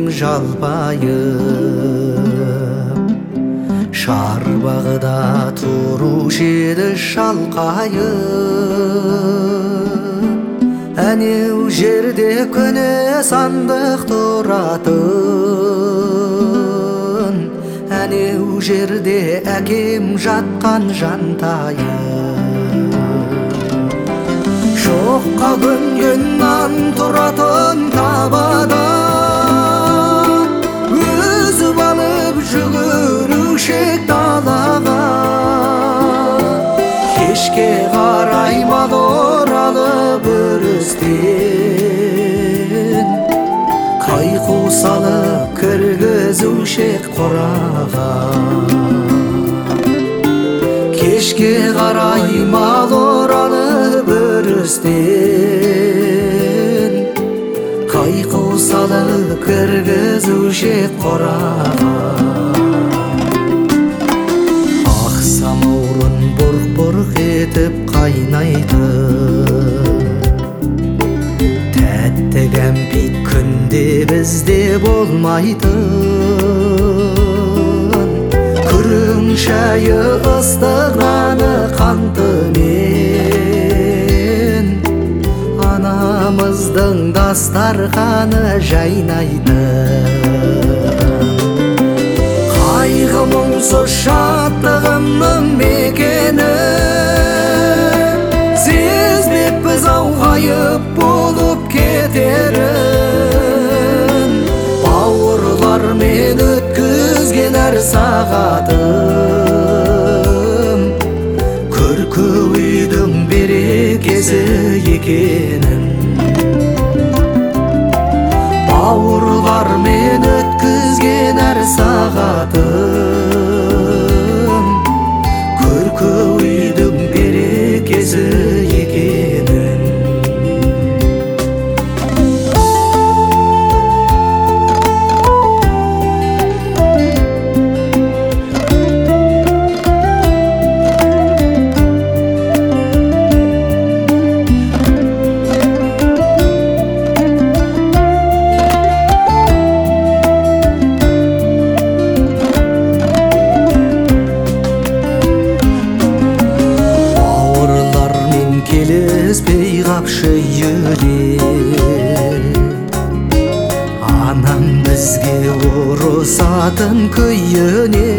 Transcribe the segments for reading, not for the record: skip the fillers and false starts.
жалпайып, шарбағыда тұрушы еді шалқайып. Әнеу жерде көне сандық тұратын, әнеу жерде әкем жатқан жантайып. Шоққа көнген нан тұратын табада, өзі алып жүгірушек далаға. Кешке қарай мал оралып өрістен, қайқу салып кіргізушек қораға. Кешке қарай мал оралып өрістен, қайқу салып кіргізушек қораға. Ақ самаурын бұрқ-бұрқ етіп қайнайды, тәтті кәмпит күнде бізде болмайтын. Күрің шайы ыстығаны қантымен, анамыздың дастарханы жайнайды. Қайғы мұңсыз шаттығымның мекені, сезбеппіз ауғайып болып кетерін. Бауырлармен өткізген әр сағатым, көркі үйдің берекесі екенін. Бауырлармен өткізген әр сағатым, көркі үйдің берекесі екенін. Келіспей қапшы үйіне, анам бізге ұрысатын күйіне.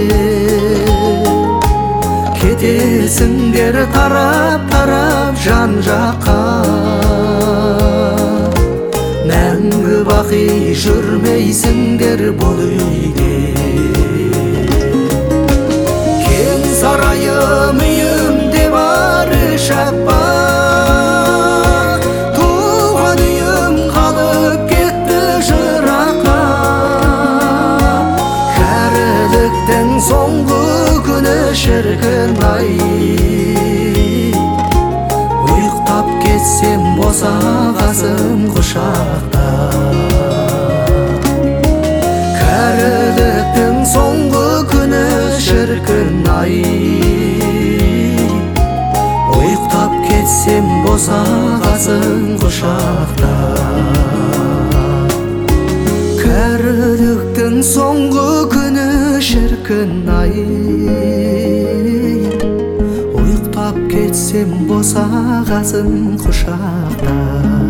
Кетесіңдер тарап-тарап жан-жаққа, мәңгі бақи жүрмейсіңдер бұл үйде. Кең сарайым үйімде бар шаппақ, туған үйім қалып кетті жыраққа. Кәріліктің соңғы күні шіркін-ай, ұйықтап кетсем босағасың құшақта. Кәріліктің соңғы күні шіркін-ай, ұйықтап кетсем босағасың құшақта. Кәріліктің соңғы күні шіркін-ай, ұйықтап кетсем босағасың құшақта.